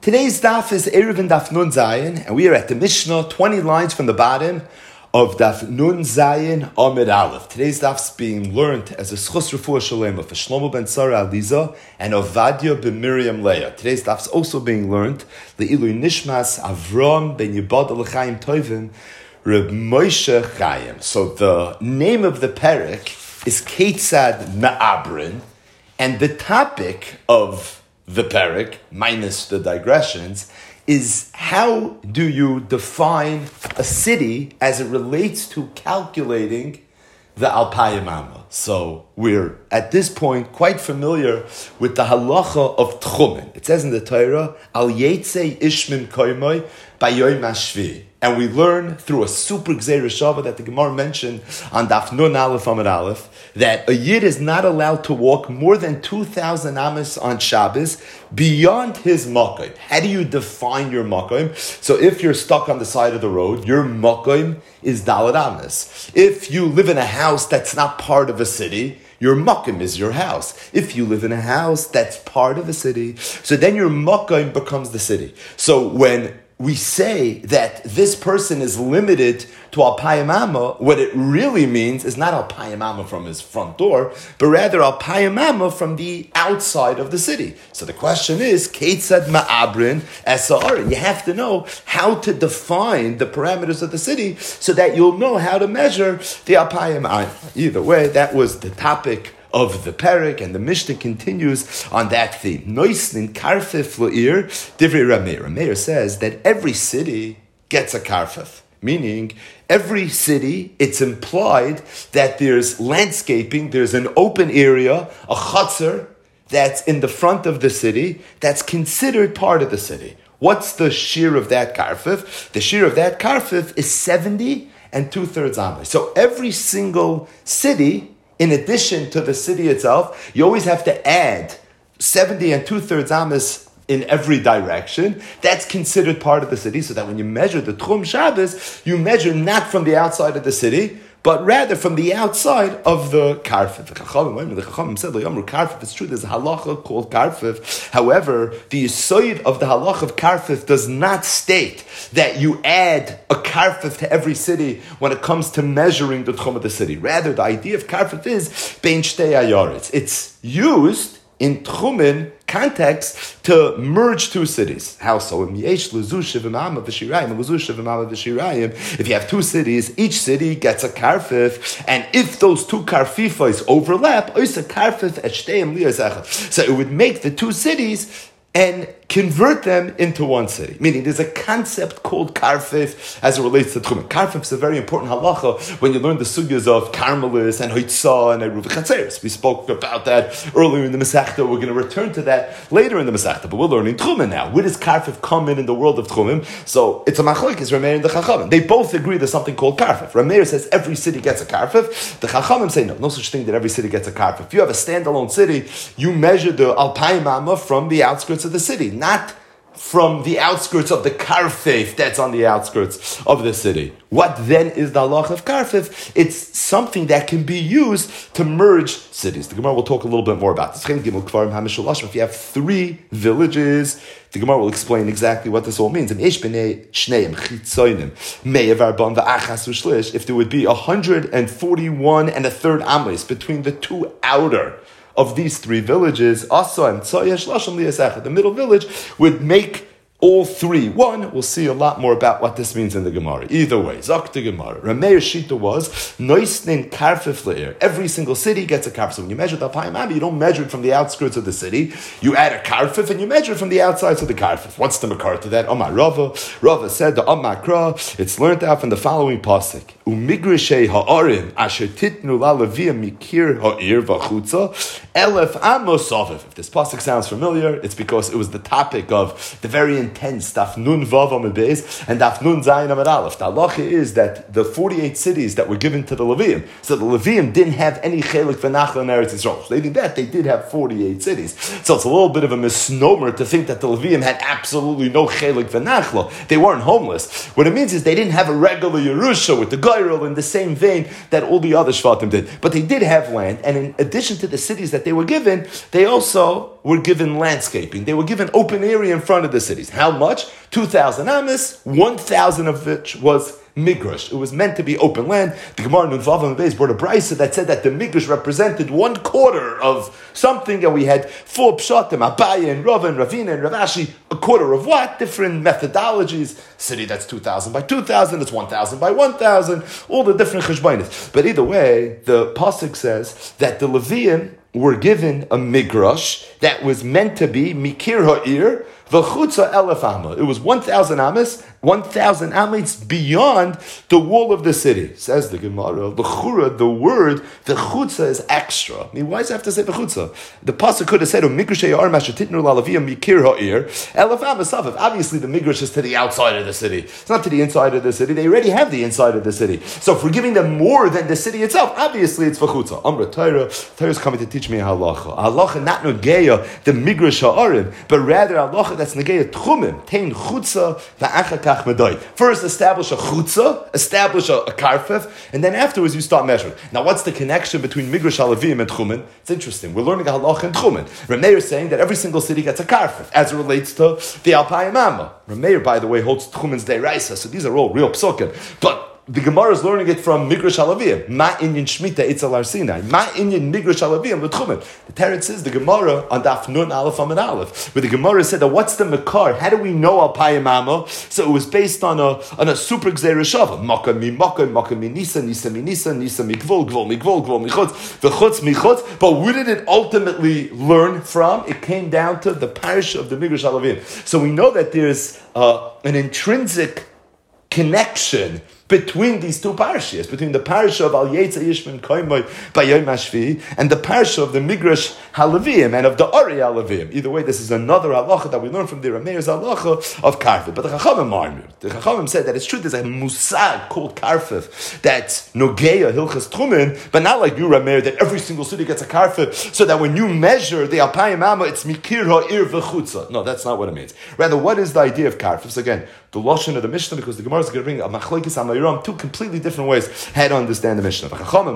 Today's daf is Erev and Daf Nun Zayin, and we are at the Mishnah, 20 lines from the bottom of Daf Nun Zayin Amid Aleph. Today's daf is being learned as a Schus Refuah Shalema for Shlomo ben Sarah Aliza and Ovadia ben Miriam Leah. Today's daf is also being learned Le'ilu Nishmas Avram ben Yibad L'chaim Tovim Reb Moshe Chaim. So the name of the parak is Ketzad Ma'abrin, and the topic of the parak, minus the digressions, is how do you define a city as it relates to calculating the Alpayim Amma. So we're at this point quite familiar with the halacha of Tchumen. It says in the Torah, Al Yetzei Ishmin Koimoi Bayoim Hashvi. And we learn through a super Gzeir Shava that the Gemara mentioned on Daf Nun Aleph Amud Aleph that a Yid is not allowed to walk more than 2,000 amas on Shabbos beyond his makom. How do you define your makom? So if you're stuck on the side of the road, your makom is Daled amas. If you live in a house that's not part of a city, your makom is your house. If you live in a house that's part of a city, so then your makom becomes the city. So when we say that this person is limited to Alpayim Amma, what it really means is not Alpayim Amma from his front door, but rather Alpayim Amma from the outside of the city. So the question is, Ketzad Ma'abrin Esa'arin. You have to know how to define the parameters of the city so that you'll know how to measure the Alpayim Amma. Either way, that was the topic of the parak, and the Mishnah continues on that theme. Noisnin karfif lo'ir divrei Rameir. Rameir says that every city gets a karfif, meaning every city, it's implied that there's landscaping, there's an open area, a chutzner that's in the front of the city, that's considered part of the city. What's the shear of that karfif? The shear of that karfif is 70 and 2/3 amas. So every single city, in addition to the city itself, you always have to add 70 and 2/3 amas in every direction. That's considered part of the city, so that when you measure the Tchum Shabbos, you measure not from the outside of the city, but rather from the outside of the karfif. The Chachamim said, karfif, it's true, there's a halacha called karfif. However, the yisoid of the halacha of karfif does not state that you add a karfif to every city when it comes to measuring the tchum of the city. Rather, the idea of karfif is bein shtei ayoretz. It's used in tchumen context to merge two cities. How so? If you have two cities, each city gets a karfif, and if those two karfifos overlap, so it would make the two cities and convert them into one city. Meaning there's a concept called karfif as it relates to tchumen. Karfif is a very important halacha when you learn the sugyas of karmelis and hoitzah and eruv chatzeres. We spoke about that earlier in the Masechta. We're going to return to that later in the Masechta, but we're learning tchumen now. Where does karfif come in the world of tchumen? So it's a machlokes, Rameir and the Chachamim. They both agree there's something called karfif. Rameir says every city gets a karfif. The Chachamim say no such thing that every city gets a karfif. If you have a standalone city, you measure the Alpayim Amma from the outskirts of the city, not from the outskirts of the karfif that's on the outskirts of the city. What then is the halacha of karfif? It's something that can be used to merge cities. The Gemara will talk a little bit more about this. If you have three villages, the Gemara will explain exactly what this all means. If there would be 141 and a third amos between the two outer of these three villages, the middle village would make all three one. We'll see a lot more about what this means in the Gemara. Either way, Zak the Gemara. Rameir's shita was noisnin karfif leir. Every single city gets a karfif. So when you measure the Alpayim Amma, you don't measure it from the outskirts of the city. You add a karfif and you measure it from the outsides of the karfif. What's the makar to that? Omar Rava. Rava said the Amakra. It's learned out from the following pasuk. Umigrishe ha'arim asher titnu la'levia mikir ha'ir v'chutza elef amos avif. If this pasuk sounds familiar, it's because it was the topic of the very intense Daf Nun Vav Amud Beis and Daf Nun Zayin Amud Aleph. The halacha is that the 48 cities that were given to the Levium, so the Levium didn't have any chelik v'nachla in Eretz Yisrael. So they did that. They did have 48 cities. So it's a little bit of a misnomer to think that the Levium had absolutely no chelik v'nachla. They weren't homeless. What it means is they didn't have a regular Yerusha with the Geirel in the same vein that all the other Shvatim did. But they did have land, and in addition to the cities that they were given, they also were given landscaping. They were given open area in front of the cities. How much? 2,000 amis, 1,000 of which was Migrash. It was meant to be open land. The Gemara Nun Vav and Beis brought a brisa that said that the Migrash represented 1/4 of something, and we had 4 pshatim, Abaye and Rava and Ravina and Ravashi. A quarter of what? Different methodologies. City that's 2,000 by 2,000, it's 1,000 by 1,000. All the different cheshbonis. But either way, the pasuk says that the Leviim were given a Migrash that was meant to be Mikir Ha'ir, V'chutza elef amma. It was 1,000 amas, 1,000 amas beyond the wall of the city. Says the Gemara, L'chura, the word, V'chutza is extra. I mean, why does it have to say V'chutza? The pasuk could have said, Migrashei ar mashatitnu lalaviyah mikir ha'ir, elef amas safif. Obviously, the Migrash is to the outside of the city. It's not to the inside of the city. They already have the inside of the city. So if we're giving them more than the city itself, obviously it's V'chutza. Amra Torah is coming to teach me halacha. Halacha not nogeya, the Migrash ha'arim, but rather halacha that's negei tchumim, tein chutza va'achakach medai. First, establish a chutza, establish a karfef, and then afterwards you start measuring. Now, what's the connection between Migrash halavim and tchumen? It's interesting. We're learning a halacha in tchumen. Rameir is saying that every single city gets a karfef as it relates to the Alpayim Amma. Rameir, by the way, holds tchumen's deiraisa, so these are all real psukim. But the Gemara is learning it from Migrash Halavim. Ma inyan shmita itzel ar Sinai. Ma inyan Migrash Halavim l'tchumen. The Teretz says the Gemara on Daf Nun Aleph Amud Aleph, where the Gemara said that what's the makar? How do we know Alpayim Amma? So it was based on a super gzeira shava. Maka mi maka, maka mi nisa, nisa mi nisa, nisa mi gvul, gvul mi gvul, gvul mi chutz, v'chutz mi chutz. But where did it ultimately learn from? It came down to the parish of the Migrash Halavim. So we know that there's an intrinsic connection between these two parashas, between the parasha of Al Yetza Yishman Koimoy Bayom Hashvi and the parasha of the Migrash Halavim and of the Ari Halavim. Either way, this is another halacha that we learn from the Rameir's halacha of Karfif. But the Chachamim said that it's true. There's a musag called Karfif that's Nogeya Hilchas Tchumen, but not like you, Rameir, that every single city gets a Karfif, so that when you measure the Alpayim Amma, it's Mikir Ha'ir V'chutza. No, that's not what it means. Rather, what is the idea of Karfif? So again, the Lashon of the Mishnah, because the Gemara is going to bring a Machlokes Amayram, two completely different ways how to understand the Mishnah. The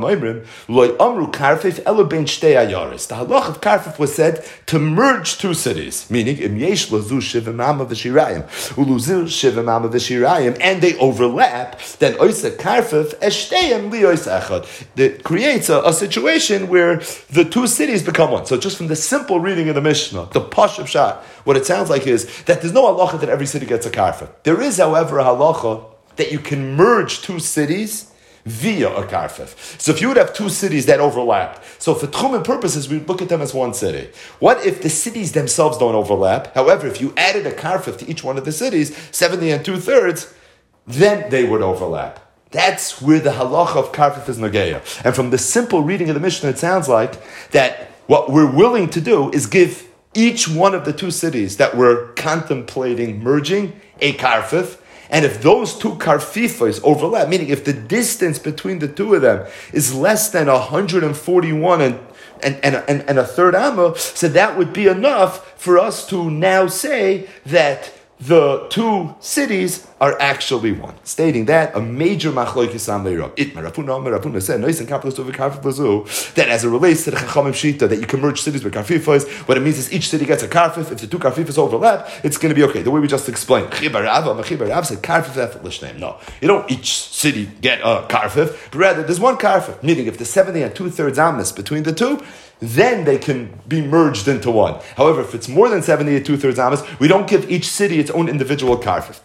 halach of Karfif was said to merge two cities, meaning Im Yesh Lazu Shivim Amma V'Shirayim Uluzu Shivim Amma V'Shirayim, and they overlap, then Oisa Karfif Eshteyim Li Oisa Echad. That creates a situation where the two cities become one. So just from the simple reading of the Mishnah, the Pashup Shah, what it sounds like is that there's no halacha that every city gets a Karfif. There is, however, a halacha that you can merge two cities via a karfif. So if you would have two cities that overlap, so for tchumen purposes, we would look at them as one city. What if the cities themselves don't overlap? However, if you added a karfif to each one of the cities, 70 and 2/3, then they would overlap. That's where the halacha of karfif is nageya. And from the simple reading of the Mishnah, it sounds like that what we're willing to do is give each one of the two cities that we're contemplating merging a karfif. And if those two karfifas overlap, meaning if the distance between the two of them is less than 141 and a third amma, so that would be enough for us to now say that the two cities are actually one. Stating that, a major machlokes amayram. Itmar Rapuna said, that as it relates to the Chachamim Shita, that you can merge cities with karfifas, what it means is each city gets a karfif. If the two karfifas overlap, it's going to be okay. The way we just explained. Chibar Rav said, karfif effortless name. No, you don't each city get a karfif, but rather there's one karfif. Meaning if the 70 and 2/3 amas between the two, then they can be merged into one. However, if it's more than 70 and 2/3 amas, we don't give each city its own individual karfif.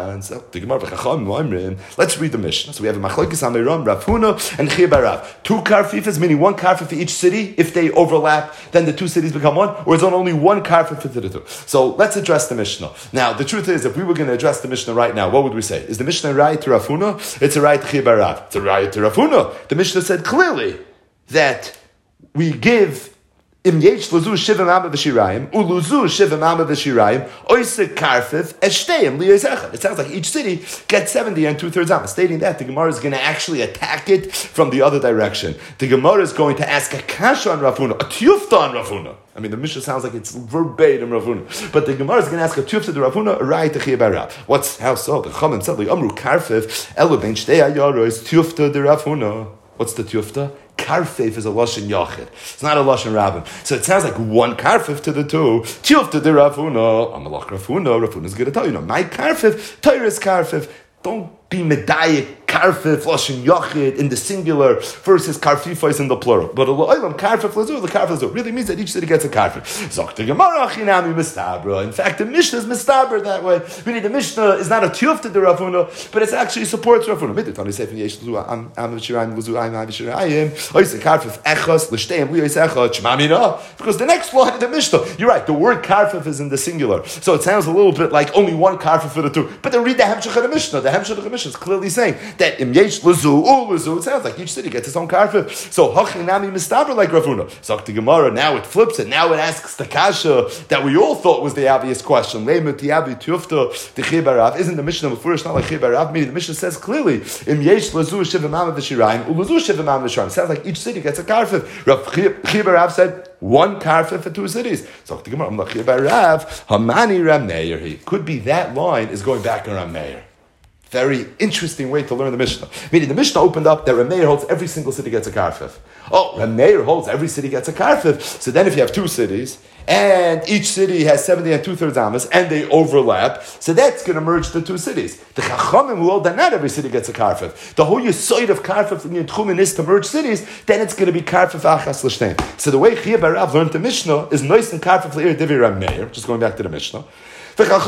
Let's read the Mishnah. So we have a machlokes amayram, Rav Huna, and Chibar Rav. Two karfifas, meaning one karfif for each city. If they overlap, then the two cities become one, or is on only one karfif for the two. So let's address the Mishnah. Now, the truth is, if we were going to address the Mishnah right now, what would we say? Is the Mishnah right to Rav Huna? It's a right to Chibar Rav. It's a right to Rav Huna. The Mishnah said clearly that we give Im Yesh Lazu Shivim Amma V'Shirayim Uluzu Shivim Amma V'Shirayim Oisa Karfif Eshteyim Li Echad. It sounds like each city gets 70 and 2/3 Amma. Stating that, the Gemara is going to actually attack it from the other direction. The Gemara is going to ask a kasha on Rav Huna, a tiyufta on Rav Huna. I mean, the Mishnah sounds like it's verbatim Rav Huna, but the Gemara is going to ask a tiyufta to Rav Huna, a rai to Chibar Rav. What's how so? The Chachamim said, "Amru Karfif Elu Ben Shtei Ayaros Tiyufta de Rav Huna." What's the tiyufta? karfif is a lashon yachid. It's not a lashon rabbim. So it sounds like one karfif to the two. Tilfta de Rav Huna. Amalach Rav Huna. Rav Huna is going to tell you, my karfif, Torah is karfif. Don't be medayik, karfif, lashon yachid in the singular versus karfifos in the plural. But olam karfif lazu, the karfif lazu really means that each city gets a karfif. Zokta Gemara achinami mistabra. In fact, the Mishnah is mistabra that way. Meaning the Mishnah is not a tiyuf to the Rav Huna, but it actually supports Rav Huna. Midatani seifin yesh lazu am v'shirayim lazu am v'shirayim. Ois karfif echos l'shteim lios echad shmamina. Because the next line of the Mishnah, you're right. The word karfif is in the singular, so it sounds a little bit like only one karfif for the two. But then read the hemshech of the Mishnah. The hemshech of the Mishnah is clearly saying that im yesh lazu lazu. It sounds like each city gets its own karfif. So hachinami mistaber like Rav Huna. Zok the Gemara. Now it flips it. Now it asks the kasha that we all thought was the obvious question. Isn't the Mishnah mefurish not like chibarav? Meaning the Mishnah says clearly im yesh lazu shivamam v'shirayim ulazu shivamam v'shirayim. Sounds like each city gets a karfif. Rav Chibarav said one karfif for two cities. Zok the Gemara. Chibarav hamani Ram Meir. Could be that line is going back on Ram Meir. Very interesting way to learn the Mishnah. Meaning the Mishnah opened up that Rameir holds every single city gets a karfif. Oh, Rameir holds every city gets a karfif. So then if you have two cities, and each city has 70 and 2/3 amas, and they overlap, so that's going to merge the two cities. The Chachamim who hold that not every city gets a karfif. The whole yisoid of karfif in Tchumen is to merge cities, then it's going to be karfif achas l'shtein. So the way Chiyah Barav learned the Mishnah is nois and karfif l'ir divi Rameir, just going back to the Mishnah. And then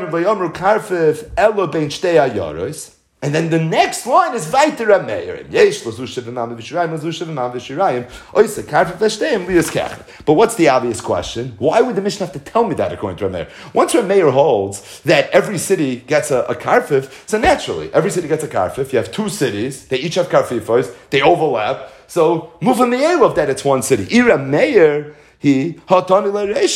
the next line is Vaiter Rameir. But what's the obvious question? Why would the Mishnah have to tell me that according to Rameir? Once Rameir holds that every city gets a karfif, so naturally, every city gets a karfif. You have two cities, they each have karfifos, they overlap. So, move on the air of that, it's one city. Ira Meir. So what's the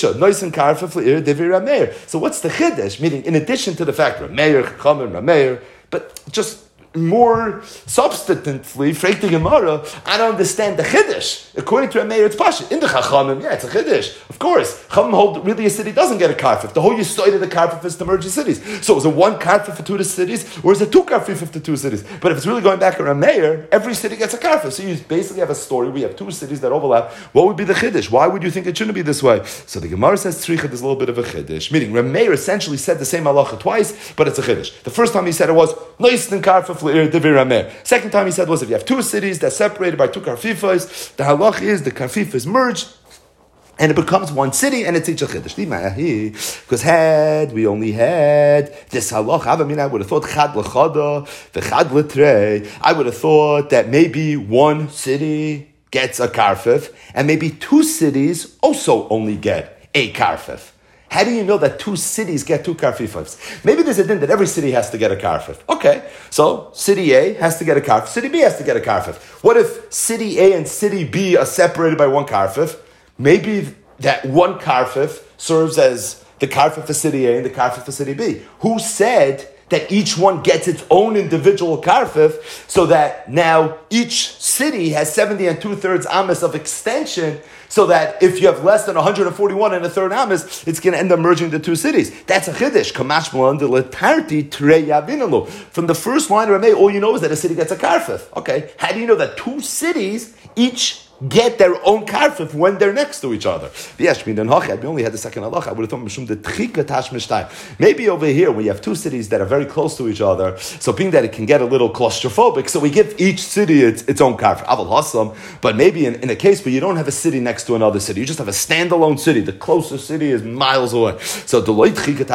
chiddush? Meaning, in addition to the fact Rameir, Chachamim, Rameir, but just more substantively, fragt the Gemara, I don't understand the chiddush. According to Rameir, it's pasha. In the Chachamim, yeah, it's a chiddush. Of course, Chachamim hold really a city doesn't get a karfif. The whole yisoid of the karfif is to merge the cities. So is it one karfif for two cities, or is it two karfif for two cities? But if it's really going back to Rameir, every city gets a karfif. So you basically have a story. We have two cities that overlap. What would be the chiddush? Why would you think it shouldn't be this way? So the Gemara says tzricha, there's a little bit of a chiddush. Meaning Rameir essentially said the same halacha twice, but it's a chiddush. The first time he said it was nois and karfif. Second time he said was if you have two cities that's separated by two karfifos, the halach is the karfifos merge and it becomes one city and it's each a chiddush. Because we only had this halach. I mean, I would have thought chad l'chada, v'chad l'trei. I would have thought that maybe one city gets a karfif and maybe two cities also only get a karfif. How do you know that two cities get two karfifos? Maybe there's a din that every city has to get a karfif. Okay, so city A has to get a karfif, city B has to get a karfif. What if city A and city B are separated by one karfif? Maybe that one karfif serves as the karfif for city A and the karfif for city B. Who said that each one gets its own individual karfif, so that now each city has 70 and 2/3 amas of extension, so that if you have less than 141 and a third amas, it's going to end up merging the two cities. That's a chiddush. From the first line of Rameh, all you know is that a city gets a karfif. Okay, how do you know that two cities each get their own karfif when they're next to each other? We only had the second halacha. I would have thought maybe over here we have two cities that are very close to each other, so being that it can get a little claustrophobic, so we give each city its own karfif. But maybe in a case where you don't have a city next to another city, you just have a standalone city, the closest city is miles away. So maybe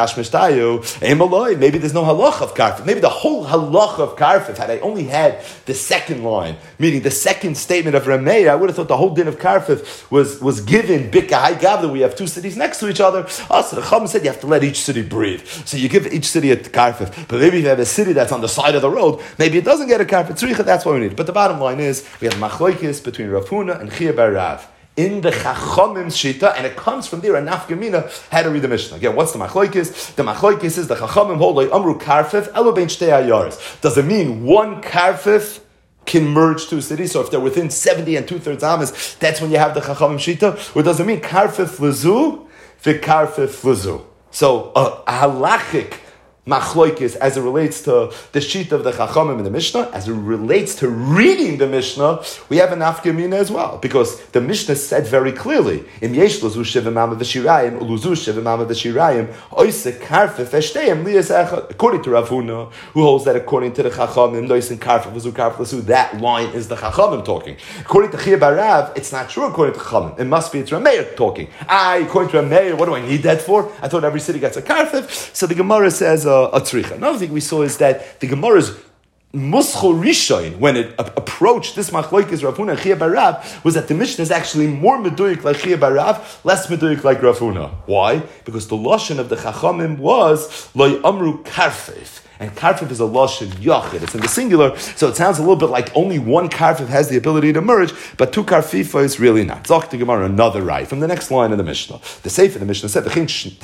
there's no halacha of karfif. Maybe the whole halacha of karfif, had I only had the second line, meaning the second statement of Rameh, I would have thought the whole din of karfif was given bika high gav that we have two cities next to each other. Also, the Chacham said you have to let each city breathe. So you give each city a karfif. But maybe if you have a city that's on the side of the road, maybe it doesn't get a karfif. Tzricha, that's what we need. But the bottom line is we have machlokes between Rav Huna and Chiyah bar Rav in the Chachamim shita, and it comes from there a nafkamina how to read the Mishnah. Again, what's the machlokes? The machlokes is the Chachamim hold like amru karfif elo bein shtei ayaris. Does it mean one karfif can merge two cities? So if they're within 70 and 2/3 amas, that's when you have the Chachamim shita. Or does it mean karfif lezu v'karfif lezu? So a halachic machloikis as it relates to the sheet of the Chachamim in the Mishnah, as it relates to reading the Mishnah, we have an nafkamina as well, because the Mishnah said very clearly, Im yesh luzu shivim ama v'shirayim, luzu shivim ama v'shirayim, oise karfef eshteim liyas echad. According to Rav Huna, who holds that according to the Chachamim, noisen karfef v'zu karfef l'su, that line is the Chachamim talking. According to Chia Barav, it's not true according to Chachamim. It must be it's Rameir talking. According to Rameir, what do I need that for? I thought every city gets a karfef. So the Gemara says a tzricha. Another thing we saw is that the Gemara's muschol rishoin, when it approached this machlokes Rav Huna and Chia Barav, was that the Mishnah is actually more meduyik like Chia Barav, less meduyik like Rav Huna. Why? Because the lashon of the Chachamim was loy amru karfef. And karfif is a lashon yachid. It's in the singular, so it sounds a little bit like only one karfif has the ability to merge, but two karfifa is really not. Zok the Gemara, another right from the next line of the Mishnah. The Sefer of the Mishnah said,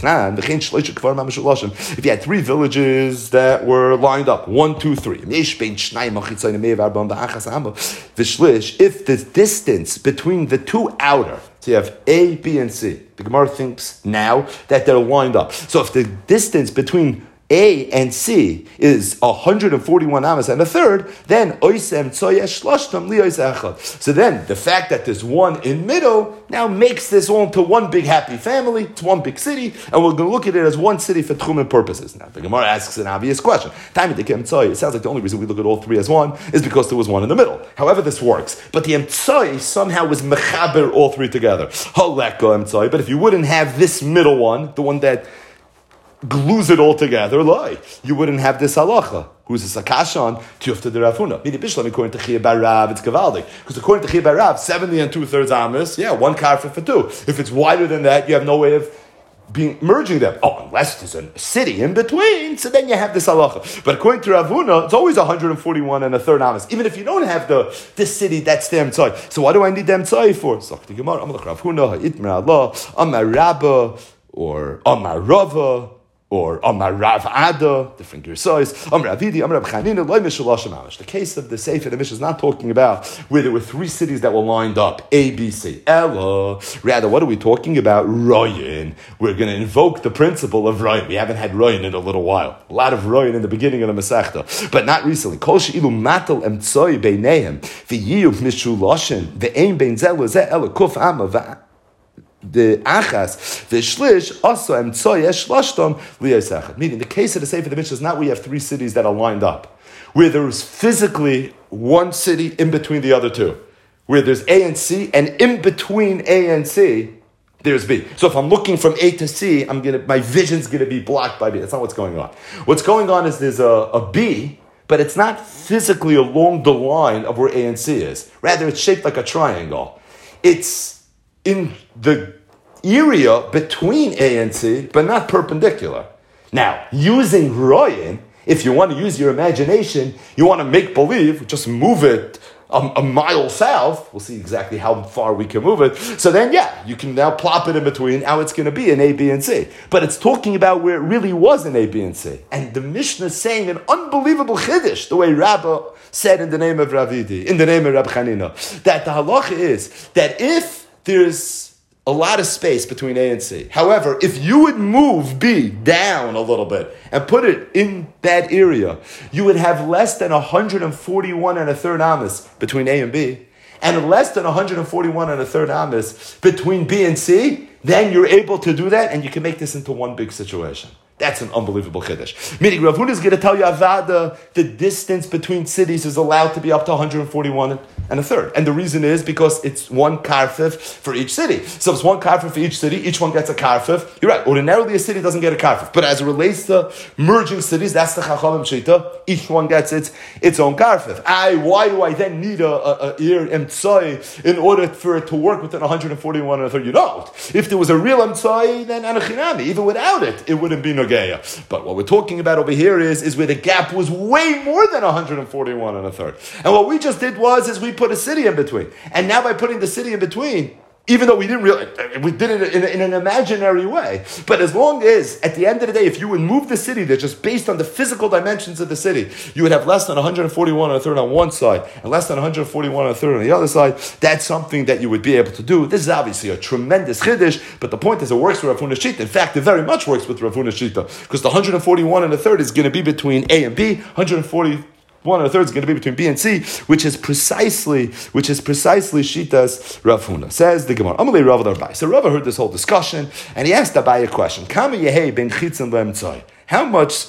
if you had three villages that were lined up, 1, 2, 3, if the distance between the two outer, so you have A, B, and C. The Gemara thinks now that they're lined up. So if the distance between A and C is 141 amas and a third, then oisem tzoyesh shloshtam li ois echad. So then the fact that there's one in middle now makes this all into one big happy family. It's one big city, and we're going to look at it as one city for tchumen purposes. Now the Gemara asks an obvious question. It sounds like the only reason we look at all three as one is because there was one in the middle. However, this works, but the emtzoi somehow was mechaber all three together. Halekha emtzoi. But if you wouldn't have this middle one, the one that glues it all together, you wouldn't have this halacha. Who's this akasha on tiyufta de Rav Huna? According to Chia Barav, it's gavaldik. Because according to Chia Barav, 70 and 2/3 amas, one karfif for two. If it's wider than that, you have no way of merging them. Unless there's a city in between, so then you have this halacha. But according to Rav Huna, it's always 141 and a third amas. Even if you don't have this city, that's the emtzai. So what do I need the emtzai for? So the Gemara, Amar Rav Huna, Ha'itmer Allah, Amar Rabba, or Amar Rava, or Amar Rav Ada, different gersais, Amar Avidi, Amar Rav Chanina, Loi Mishaloshim Amish. The case of the Sefer, the Mishnah is not talking about where there were three cities that were lined up, A, B, C. Ella. Rather, what are we talking about? Royin. We're going to invoke the principle of Royin. We haven't had Royin in a little while. A lot of Royin in the beginning of the Masechta, but not recently. Kol she'ilu matal emtzoi beinehem, v'yiyuv mishuloshin, ve'ein bein zeh lezeh ela kuf amma the achas, the shlish, also emtsoyesh shlashtom liyasechad. Meaning, the case of the Sefer of the Mishnah is not we have three cities that are lined up, where there is physically one city in between the other two, where there's A and C, and in between A and C, there's B. So if I'm looking from A to C, my vision's gonna be blocked by B. That's not what's going on. What's going on is there's a B, but it's not physically along the line of where A and C is. Rather, it's shaped like a triangle. It's in the area between A and C, but not perpendicular. Now, using Royin, if you want to use your imagination, you want to make believe, just move it a mile south. We'll see exactly how far we can move it. So then, you can now plop it in between. Now it's going to be an A, B, and C. But it's talking about where it really was an A, B, and C. And the Mishnah is saying an unbelievable chiddush, the way Rabbah said in the name of Ravidi, in the name of Rab Chanina, that the halacha is that if there's a lot of space between A and C. However, if you would move B down a little bit and put it in that area, you would have less than 141 and a third amas between A and B, and less than 141 and a third amas between B and C. Then you're able to do that, and you can make this into one big situation. That's an unbelievable chiddush. Meaning, Rav Huna is going to tell you, Avada, the distance between cities is allowed to be up to 141 and a third. And the reason is because it's one karfif for each city. So if it's one karfif for each city, each one gets a karfif. You're right, ordinarily a city doesn't get a karfif. But as it relates to merging cities, that's the Chachamim Shita. Each one gets its own karfif. Why do I then need a ir emtzai in order for it to work within 141 and a third? You don't. If there was a real emtzai, then anachinami, even without it, it wouldn't be no. But what we're talking about over here is where the gap was way more than 141 and a third. And what we just did was we put a city in between. And now by putting the city in between, even though we didn't really, we did it in an imaginary way. But as long as, at the end of the day, if you would move the city, that just based on the physical dimensions of the city, you would have less than 141 and a third on one side, and less than 141 and a third on the other side, that's something that you would be able to do. This is obviously a tremendous chiddush, but the point is it works with Rav Huna Shita. In fact, it very much works with Rav Huna Shita, because the 141 and a third is going to be between A and B, 141 and a third is going to be between B and C, which is precisely Shitas Rav Huna. Says the Gemara. Amalei Rav Abai. So Rav heard this whole discussion, and he asked Abai a question. Kama yehei ben chitzon le'emtzai. How much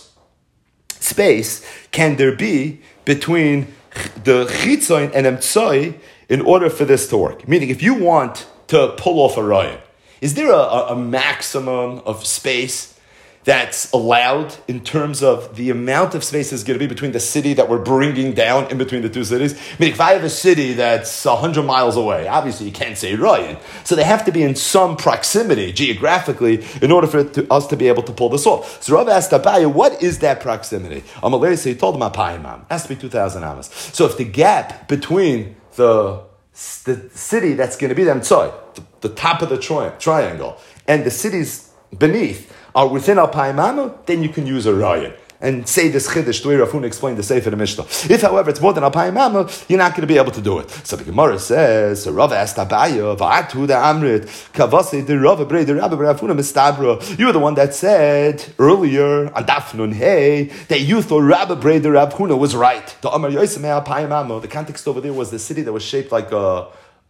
space can there be between the chitzon and emtzai in order for this to work? Meaning, if you want to pull off a raya, is there a maximum of space that's allowed in terms of the amount of space is going to be between the city that we're bringing down in between the two cities? I mean, if I have a city that's 100 miles away, obviously you can't say Ryan. So they have to be in some proximity geographically in order for us to be able to pull this off. So Rav asked Abaye, what is that proximity? Amalei, so he told him, Apayimam. It has to be 2,000 amas. So if the gap between the city that's going to be the Emtzoi, the top of the triangle, and the cities beneath are within Alpayim Amma, then you can use a raya and say this chiddush the way Rav Huna explained the Sefer the Mishnah. If, however, it's more than Alpayim Amma, you're not going to be able to do it. So the Gemara says, so Rav asked Abaye, Va'atu da Amrit, Kavase de Rav Abrei de Rav Huna Mistabra. You were the one that said earlier on Daf Nun Hey that you thought Rav Abrei de Rav Huna was right. The Amar Yosem Alpayim Amma. The context over there was the city that was shaped like a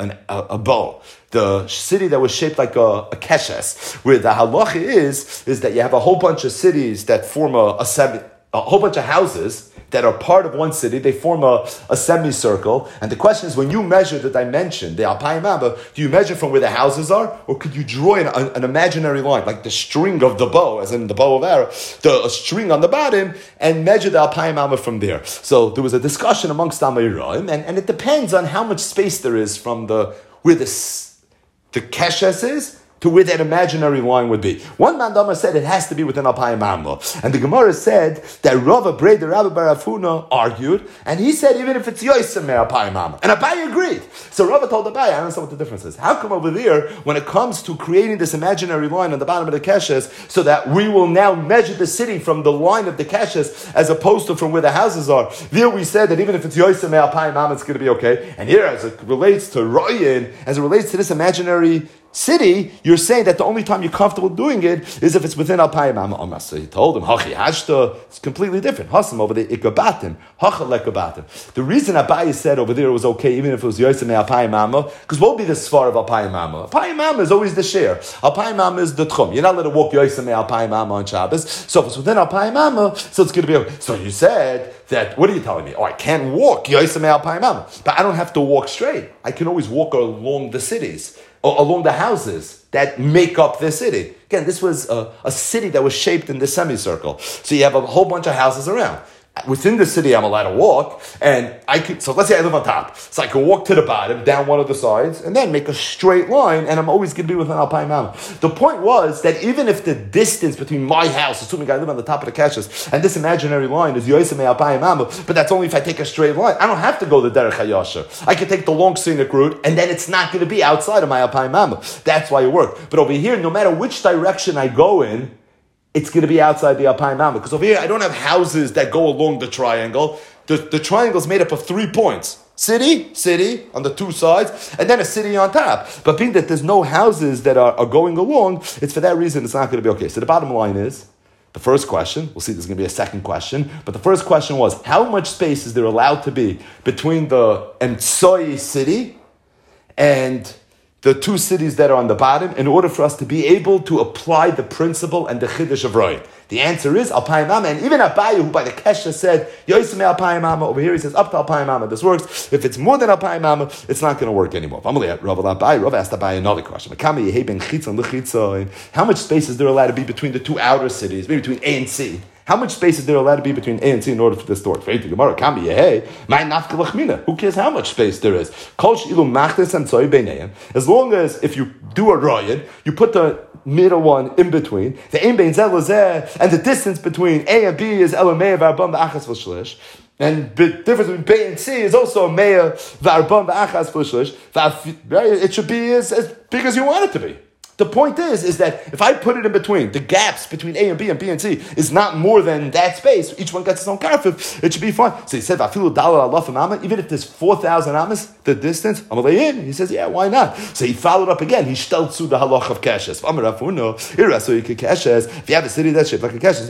bow. The city that was shaped like a keshes, where the halacha is that you have a whole bunch of cities that form a whole bunch of houses that are part of one city. They form a semicircle. And the question is, when you measure the dimension, the Alpayim Amma, do you measure from where the houses are? Or could you draw an imaginary line, like the string of the bow, as in the bow of arrow, a string on the bottom, and measure the Alpayim Amma from there? So there was a discussion amongst Amayraim, and it depends on how much space there is from where the keshes is to where that imaginary line would be. One mandama said it has to be within Alpayim Amma. And the Gemara said that Rav Abrei the Rabbi Bar Huna argued, and he said even if it's Yosem Alpayim Amma. And Abaye agreed. So Rav told Abaye, I don't know what the difference is. How come over there, when it comes to creating this imaginary line on the bottom of the keshes, so that we will now measure the city from the line of the keshes as opposed to from where the houses are? There we said that even if it's Yosem Alpayim Amma, it's going to be okay. And here, as it relates to Royan, as it relates to this imaginary city, you're saying that the only time you're comfortable doing it is if it's within Alpayim Amma. So he told him, Hachi Hashta, it's completely different. Hasam over there, Ikabatim, Hacha Lekabatim. The reason Abaye said over there it was okay, even if it was Yosem Alpayim Amma, because what would be the svar of Alpayim Amma? Alpayim Amma is always the share. Alpayim Amma is the tchum. You're not allowed to walk Yosem Alpayim Amma on Shabbos. So if it's within Alpayim Amma, so it's going to be okay. So you said that, what are you telling me? Oh, I can't walk Yosem Alpayim Amma, but I don't have to walk straight. I can always walk along the cities, or along the houses that make up the city. Again, this was a city that was shaped in the semicircle. So you have a whole bunch of houses around. Within the city, I'm allowed to walk, and so let's say I live on top. So I can walk to the bottom, down one of the sides, and then make a straight line, and I'm always going to be within Alpayim Amma. The point was that even if the distance between my house, assuming I live on the top of the keshes, and this imaginary line is Yosem Alpayim Amma, but that's only if I take a straight line. I don't have to go the Derech HaYasher. I can take the long scenic route, and then it's not going to be outside of my Alpayim Amma. That's why it worked. But over here, no matter which direction I go in, it's going to be outside the Alpayim Amma. Because over here, I don't have houses that go along the triangle. The triangle is made up of 3 points. City on the 2 sides, and then a city on top. But being that there's no houses that are going along, it's for that reason it's not going to be okay. So the bottom line is, the first question, we'll see there's going to be a second question, but the first question was, how much space is there allowed to be between the Emtsoi city and the 2 cities that are on the bottom in order for us to be able to apply the principle and the chiddush of Roy? The answer is Alpayim Amma, and even Abaye, who by the Kesha said, Yosem Alpayim Amma, over here he says, up to Alpayim Amma, this works. If it's more than Alpayim Amma, it's not going to work anymore. Rav asked Abaye another question. How much space is there allowed to be between the 2 outer cities, maybe between A and C? How much space is there allowed to be between A and C in order for this to work? Who cares how much space there is? As long as if you do a ryan, you put the middle one in between, the and the distance between A and B is And the difference between B and C is also a Meya V'arbam V'achas V'shlish. It should be as big as you want it to be. The point is that if I put it in between, the gaps between A and B and C is not more than that space. Each one gets its own karfif. It should be fine. So he said, even if there's 4,000 amas, the distance, he says, yeah, why not? So he followed up again. He steltzu the halach of kashes. If you have a city that's shaped like a kashes,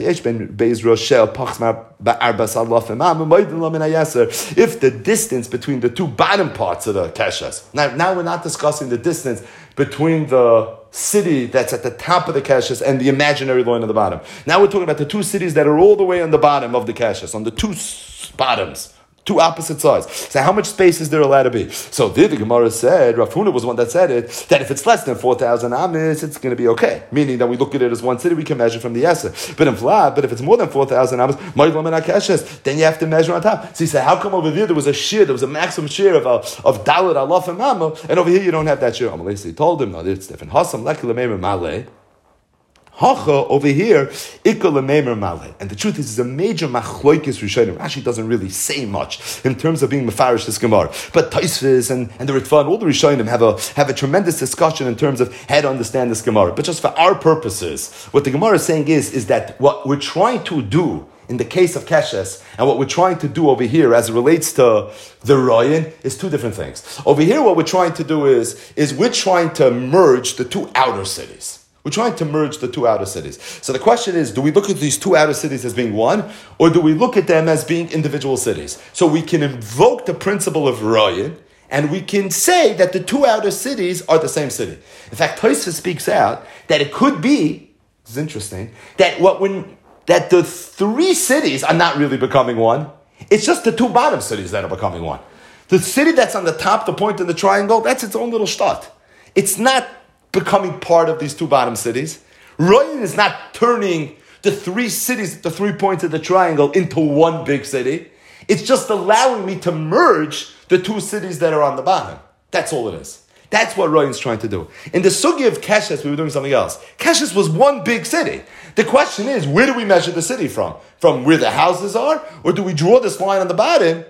if the distance between the two bottom parts of the kashes. Now we're not discussing the distance between the city that's at the top of the kashes and the imaginary line on the bottom. Now we're talking about the two cities that are all the way on the bottom of the kashes, on the two bottoms. Two opposite sides. So how much space is there allowed to be? So the Gemara said, Rav Huna was one that said it, that if it's less than 4,000 amis, it's going to be okay. Meaning that we look at it as one city, we can measure from the Yesa. But if it's more than 4,000 amis, then you have to measure on top. So he said, how come over there was a shear, there was a maximum shear of Dalit, Alaf, and Mamo, and over here you don't have that shear? So he told him, no, it's different. Hasam, Lekil, Male. Hacha over here, ikal meimer male, and the truth is, it's a major machloikis rishonim. Rashi doesn't really say much in terms of being mefarish this Gemara, but Tosfos and the Ritva and all the rishonim have a tremendous discussion in terms of how to understand this Gemara. But just for our purposes, what the Gemara is saying is that what we're trying to do in the case of Keshes, and what we're trying to do over here as it relates to the Ryan is two different things. Over here, what we're trying to do is we're trying to merge the two outer cities. We're trying to merge the two outer cities. So the question is, do we look at these two outer cities as being one, or do we look at them as being individual cities? So we can invoke the principle of Ryan, and we can say that the two outer cities are the same city. In fact, Tosfos speaks out that it could be, this is interesting, that the three cities are not really becoming one. It's just the two bottom cities that are becoming one. The city that's on the top, the point in the triangle, that's its own little shtat. It's not becoming part of these two bottom cities. Ryan is not turning the three cities, the 3 points of the triangle, into one big city. It's just allowing me to merge the two cities that are on the bottom. That's all it is. That's what Ryan's trying to do. In the sugi of Keshes, we were doing something else. Keshes was one big city. The question is, where do we measure the city from? From where the houses are? Or do we draw this line on the bottom,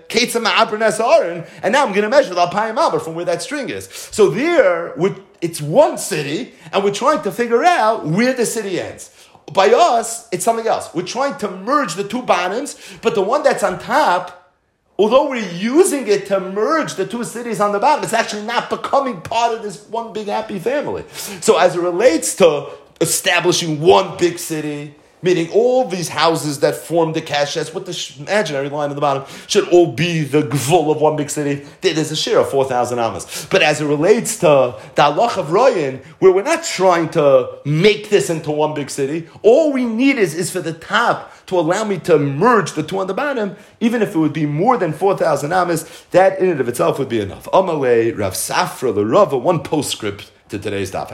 and now I'm going to measure the Alpayim Alber from where that string is. So there, it's one city, and we're trying to figure out where the city ends. By us, it's something else. We're trying to merge the two bottoms, but the one that's on top, although we're using it to merge the two cities on the bottom, it's actually not becoming part of this one big happy family. So as it relates to establishing one big city, meaning all these houses that form the kashes with the imaginary line at the bottom should all be the gvul of one big city. There's a share of 4,000 amas. But as it relates to the halach of Ryan, where we're not trying to make this into one big city, all we need is for the top to allow me to merge the two on the bottom, even if it would be more than 4,000 amas, that in and of itself would be enough. Amalei, Rav Safra, the Rava, one postscript to today's daf.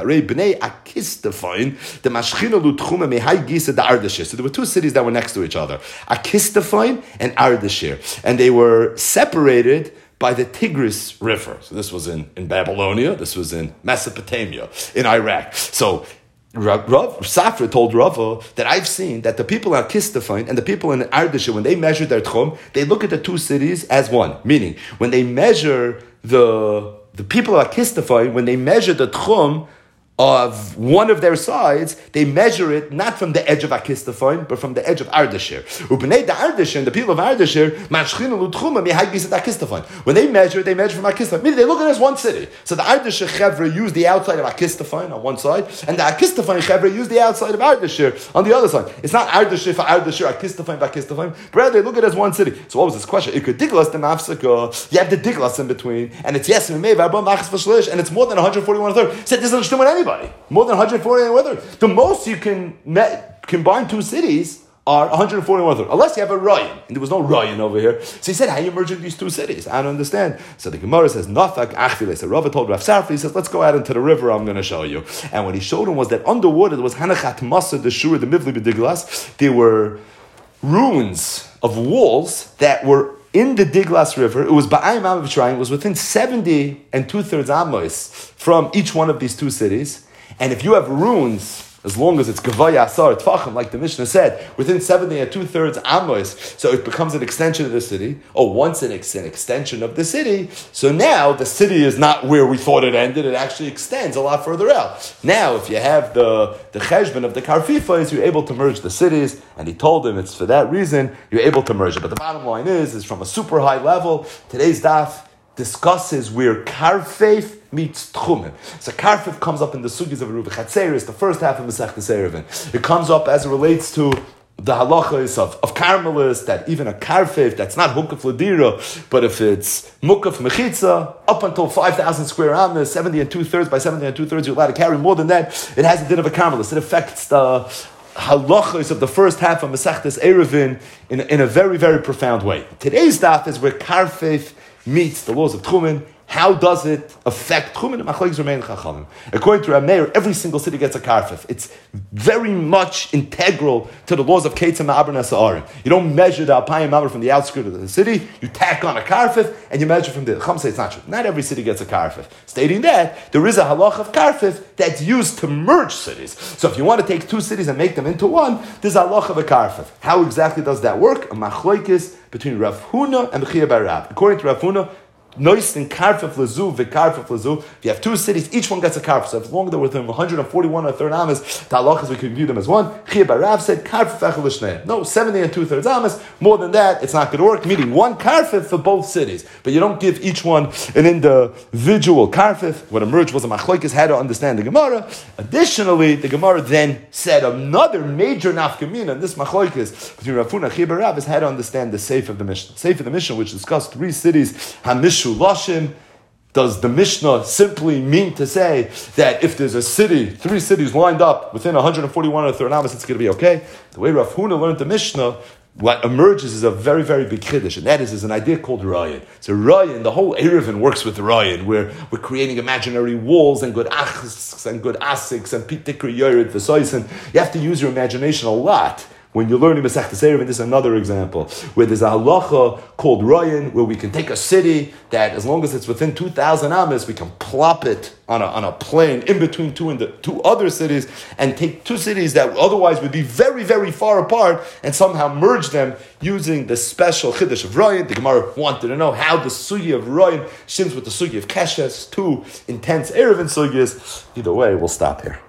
So there were two cities that were next to each other, Akistafain and Ardashir, and they were separated by the Tigris River. So this was in Babylonia, this was in Mesopotamia, in Iraq. So Rav Safra told Rava that I've seen that the people in Akistafain and the people in Ardashir, when they measure their tchum, they look at the two cities as one. Meaning, when they measure the people of Akistafain, when they measure the tchum of one of their sides, they measure it not from the edge of Akistafain, but from the edge of Ardashir. Ubnei the Ardashir, the people of Ardashir, when they measure from Akistafain. Meaning they look at it as one city. So the Ardashir Chevra used the outside of Akistafain on one side, and the Akistafain Chevra used the outside of Ardashir on the other side. It's not Ardashir for Ardashir, Akistafain for Akistafain, but rather they look at it as one city. So what was this question? You have the diglas in between, and it's yes, and it's more than 141 1/3. Said this doesn't understand with anybody. More than 141 1/3. The most you can combine two cities are 141 1/3, unless you have a Ryan. And there was no Ryan over here. So he said, how are you merging these two cities? I don't understand. So the Gemara says, Nafak Achvile. So Rava told Rav Safra, he says, let's go out into the river, I'm going to show you. And what he showed him was that underwater, there was Hanachat Masa, the Shur, the Mivli B'Diglas. There were ruins of walls that were in the Diglas River. It was Ba'ayim Amav Triangle. It was within 70 2/3 amos from each one of these two cities. And if you have ruins as long as it's Gavaya Asar Tfachim, like the Mishnah said, within 70 and 2/3 Amos, so it becomes an extension of the city. Once it's an extension of the city, so now the city is not where we thought it ended, it actually extends a lot further out. Now, if you have the cheshbon of the Karfifas, you're able to merge the cities, and he told him it's for that reason you're able to merge it. But the bottom line is from a super high level, today's daf discusses where Karfef meets Tchumim. So Karfef comes up in the sugis of Ruva Chatzeris, the first half of Masechtas Eruvin. It comes up as it relates to the halachas of Carmelis, that even a Karfef that's not Hukaf Ladira, but if it's Mukaf Mechitza, up until 5,000 square amas, 70 and 2/3 by 70 and 2/3, you're allowed to carry more than that. It has a din of a Carmelis. It affects the halachas of the first half of Masechtas Eruvin in a very, very profound way. Today's daf is where Karfef meets the laws of Tchumen. How does it affect Tchumen? According to Rameir, every single city gets a karfif. It's very much integral to the laws of Ketzah Ma'aber Nasa'arim. You don't measure the Alpayim Ma'aber from the outskirts of the city. You tack on a karfif and you measure from the Chum say it's not true. Not every city gets a karfif. Stating that, there is a halach of karfif that's used to merge cities. So if you want to take two cities and make them into one, there's a halach of a karfif. How exactly does that work? A machloikis between Rav Huna and Bechia Bar Rav. According to Rav Huna, Nois in Karfef Lezu, Vikarfef Lezu. If you have two cities, each one gets a karfef. So as long as they're within 141 or third amas, the halachas we can view them as one. Chia Barav said Karfef Echel L'Shnei. No, 70 and 2/3 amas. More than that, it's not going to work. Meaning one karfef for both cities, but you don't give each one an individual karfef. What emerged was a machlokes had to understand the Gemara. Additionally, the Gemara then said another major nafkamina in this machlokes between Rav Huna and Chia Barav is had to understand the Seif of the Mishnah. Seif of the Mishnah, which discussed three cities, Hamishu Lashim. Does the Mishnah simply mean to say that if there's a city, three cities lined up within 141 or third amas, it's going to be okay? The way Rav Huna learned the Mishnah, what emerges is a very, very big chiddush, and that is an idea called Ryan. So Ryan, the whole Eruvin works with Ryan, where we're creating imaginary walls and good achs and good asiks and pitikri yored v'soisen. You have to use your imagination a lot. When you're learning Masechtas Eruvin, this is another example where there's a halacha called Ryan, where we can take a city that, as long as it's within 2,000 amas, we can plop it on a plain in between two other cities, and take two cities that otherwise would be very, very far apart, and somehow merge them using the special chiddush of Ryan. The Gemara wanted to know how the sugi of Ryan shims with the sugi of Keshes, two intense Eruvin sugis. Either way, we'll stop here.